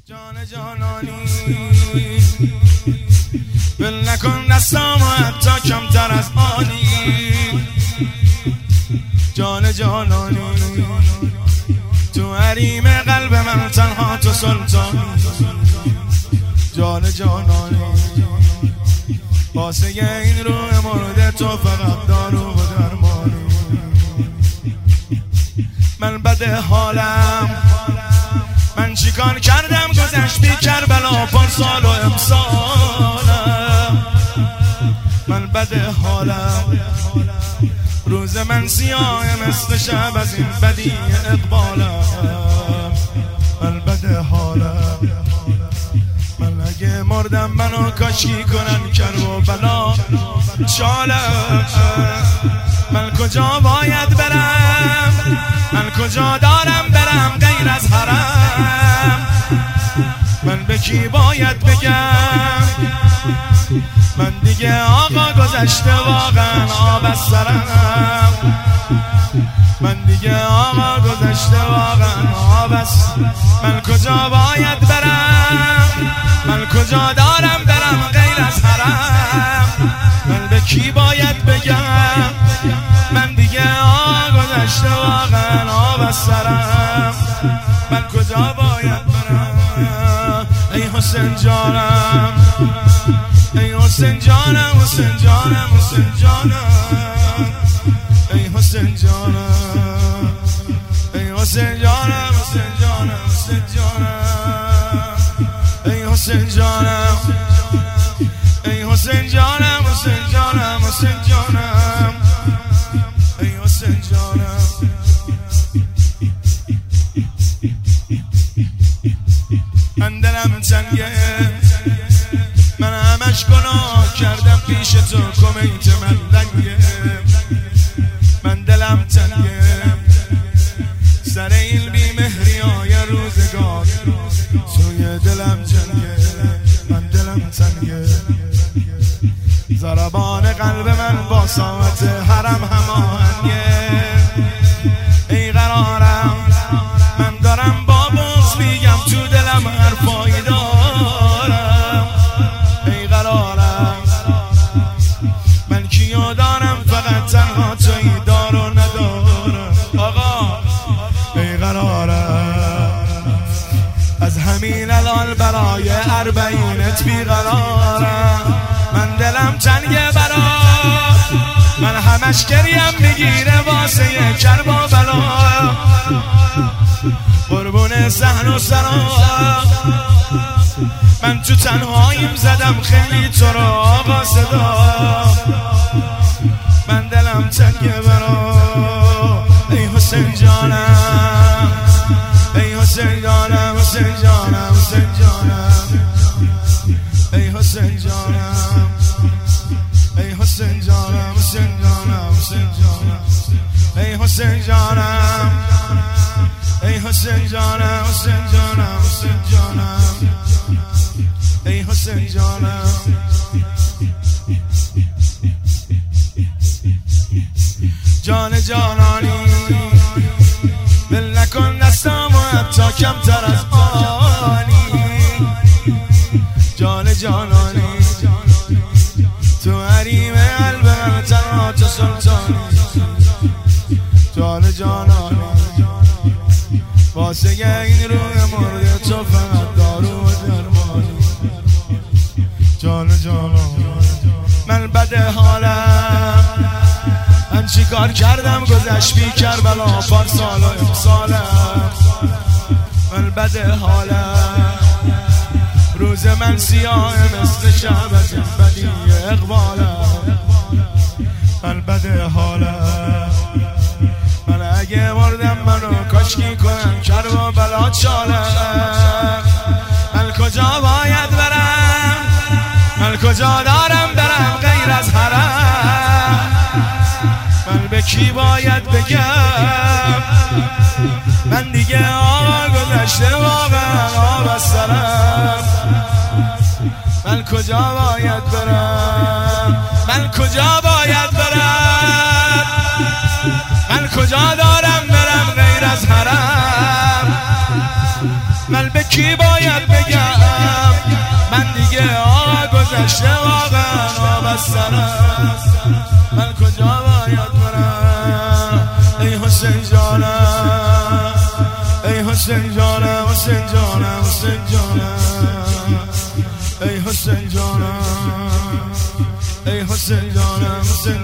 جان جانانی ول نکن دستامو حتی کمتر از آنی. جان جانانی تو حریم قلب من تنها تو سلطانی. جان جانانی واسه این روح مرده تو فقط دارو و درمانی. من بده حالم، من چیکار کردم گذشت بی کربلا پارسال و امسالم. من بده حالم، روز من سیاه مثل شب از این بدی اقبالم. من بده حالم، من اگه مردم منو کاشکی کنن کرب و بلا چالم. من کجا باید برم، من کجا دارم برم غیر از حرم. من به کی باید بگم، من دیگه آقا گذشته واقعا آب از سرم. من دیگه آقا گذشته واقعا آب از. من کجا باید برم، من کجا دارم برم غیر از حرم. من به کی باید بگم، من دیگه آقا گذشته واقعا آب از سرم. من کجا باید برم ای حسین جانم، ای حسین جانم، حسین جانم، حسین جانم، ای حسین جانم، ای حسین جانم، حسین جانم، حسین جانم، ای حسین جانم، ای حسین جانم، حسین جانم، حسین جانم، ای حسین جانم. من دلم تنگه، من همش گناه کردم پیش تو، کمیت من لنگه. من دلم تنگه سر این بیمهری های روزگار، سوی دلم جنگه. من دلم تنگه، ضربان قلب من با ساعت حرم هماهنگه. ای قرارم من دارم با بغض میگم تو دلم حرفایی دارم. ای قرارم من کیو دارم فقط تنها تویی دار و ندارم. آقا ای قرارم از همین الان برای اربعینت بیقرارم. من دلم تنگه برات، من همش گریم میگیره واسه کرب و بلا. قربون صحن و سرا من تو تنهاییم زدم خیلی تو رو آقا صدا. من دلم تنگه برات ای حسین جانم، ای حسین جانم، حسین جانم، حسین جانم، ای حسین جانم، ای حسین جانم، حسین جانم، حسین جانم، ای حسین جانم، ای حسین جانم، حسین جانم، حسین جانم، ای حسین جانم. جان جانانی ول نکن دستامو حتی کمتر از آنی. جان جانانی تو حریم قلب من تنها تو سلطانی. جان جانانی واسه این روح مرده تو فقط دارو و درمانی. جان جانانی من بده حالم، من چیکار کردم گذشت بی کربلا پارسال و امسالم. من بده حالم، روز من سیاه مثل شب از این بدی اقبالم. من بده حالم، من اگه مردم منو کاشکی کنن کرب و بلا چالم. من کجا باید برم، من کجا دارم برم غیر از حرم. من به کی باید بگم، من دیگه آقا گذشته واقعا آب از سرم. من کجا باید برم، من کجا باید برم، من کجا دارم برم غیر از حرم. من به کی باید باید بگم من دیگه گذشته واقعا آب از سرم من کجا باید برم ای حسین جانم ای حسین جانم حسین جانم حسین جانم ای حسین جانم ای حسین جانم حسین